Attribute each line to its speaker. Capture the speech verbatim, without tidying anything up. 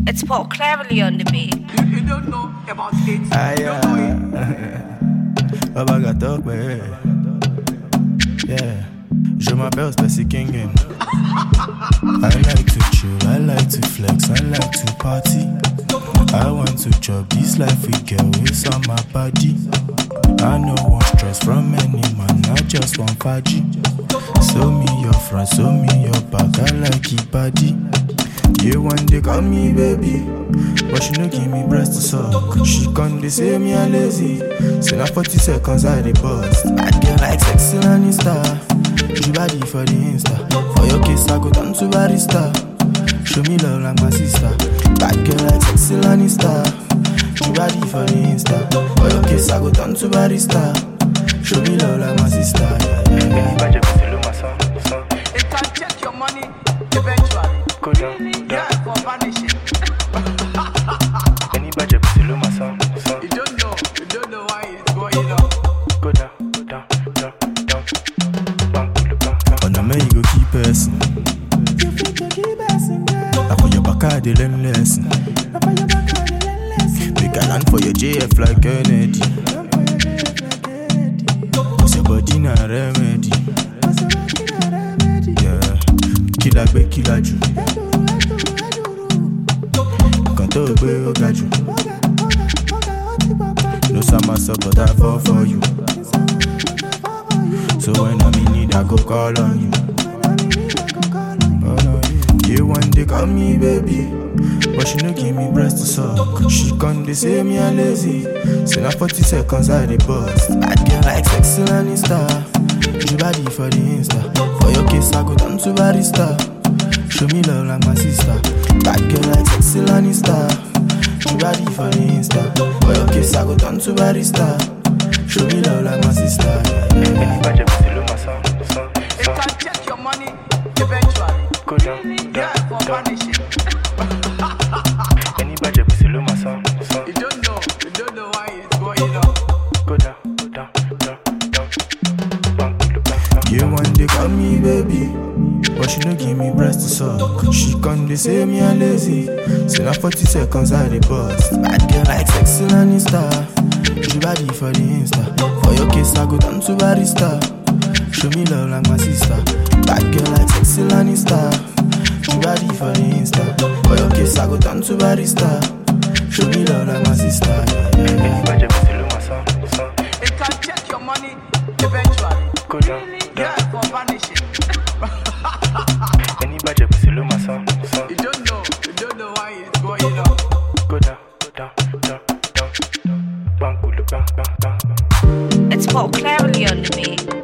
Speaker 1: It's Paul Cleverly on the beat.
Speaker 2: You, you don't know about it.
Speaker 3: Ah,
Speaker 2: You
Speaker 3: yeah.
Speaker 2: don't know it.
Speaker 3: Baba got talk, ouais. Yeah. Je m'appelle Spacy King. I like to chill, I like to flex, I like to party. I want to chop this life we get with on my body. I no want stress from any man, I just want faji. Show me your front, show me your back, I like it body. You one day call me baby, but she no give me breast to suck. She come they say me a lazy, so now forty seconds I dey bust. I get like sexy Lannister, you body for the Insta. For your case I go down to barista. Show me love like my sister. Bad girl like sexy Lannister, you body for the Insta. For your case I go down to barista. Show me love like my sister. Yeah, yeah, yeah.
Speaker 2: It can check your money eventually.
Speaker 3: Go down,
Speaker 2: Yeah, for vanishing.
Speaker 3: Any budget, below my son, son.
Speaker 2: You don't know. You don't know why it's going on.
Speaker 3: Go down, down, down, down. Bang, bang, bang. On the man you go keep person. You fit to keep person, girl. I put your back at the learn lesson. I put your back at the learn lesson. Make a land for your J F like Kennedy. Cause your body na remedy. Yeah, killer be killer you. Can't talk be oga you. No summer but I fall for you. So when I'm in need, I go call on you. You one day call me baby, but she no give me breast to suck. She come they say me a lazy, so now forty seconds I dey bust. I get like sexy Lannister, you body for the Insta. For your case I go down to barista. Show me love like my sister. Bad girl like sexy Lannister, you body for the Insta. For your case I go down to barista. Show me love like my sister. Yeah, yeah, yeah.
Speaker 2: It can check your money eventually.
Speaker 3: Go down,
Speaker 2: Yeah, for vanishing.
Speaker 3: Any budget below my son, son.
Speaker 2: You don't know. You don't know why it's going on.
Speaker 3: Go down, down, down, down. Bang, bang, bang. You one day call me baby, but she no give me breast to suck. She come they say me a lazy, so now forty seconds I dey bust. Bad girl like sexy Lannister, you body for the Insta. For your case I go down to barista. Show me love like my sister. Bad girl like sexy Lannister, you body for the Insta. For your case I go down to barista. Show me love like my sister. Yeah, yeah, yeah.
Speaker 2: It can check your money eventually.
Speaker 3: Go down,
Speaker 2: Yeah, for vanishing.
Speaker 3: Any budget below my son, son.
Speaker 2: You don't know. You don't know why it's going on.
Speaker 3: Go down, down, down, down. Bang, bang, bang, bang.
Speaker 1: It's Paul Cleverly on the beat.